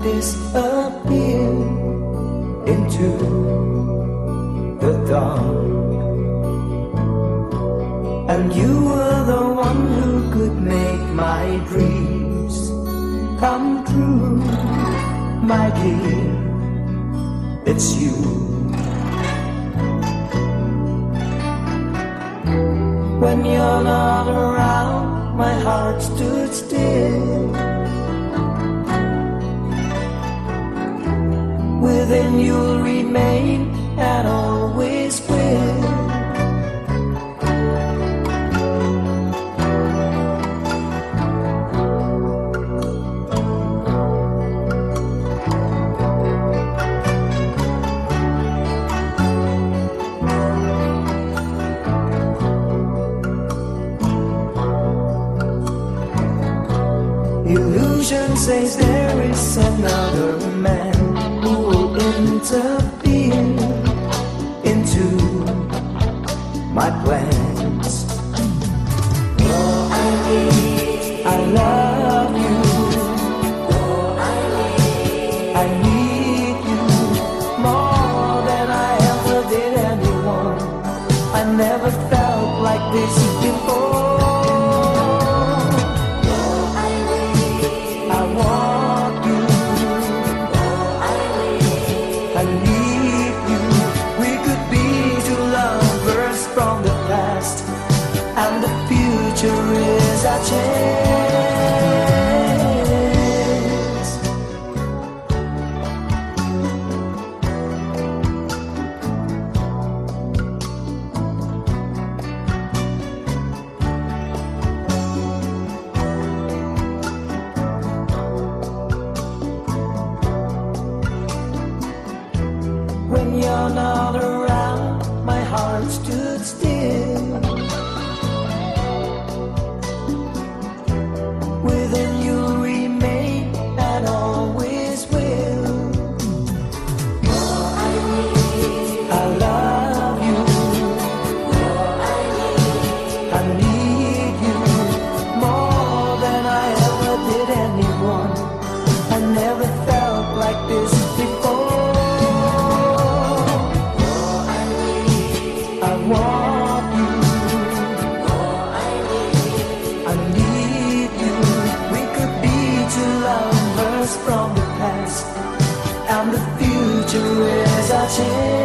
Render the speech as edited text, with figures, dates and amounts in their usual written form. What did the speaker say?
disappear into the dark. And you were the one who could make my dreams come true, my dear, it's you. When you're not around, my heart stood still. Within you'll remain and always will. Illusion says there is another man who will interfere into my plans. Oh, I love you. Oh, I need you more than I ever did anyone. I never felt like this before. And the future is our chance. When you're not around, my heart stood still. Within you'll remain and always will. I love you. I need you more than I ever did anyone. I never felt like this before. I want you. I need you. Lovers from the past, and the future is our chance.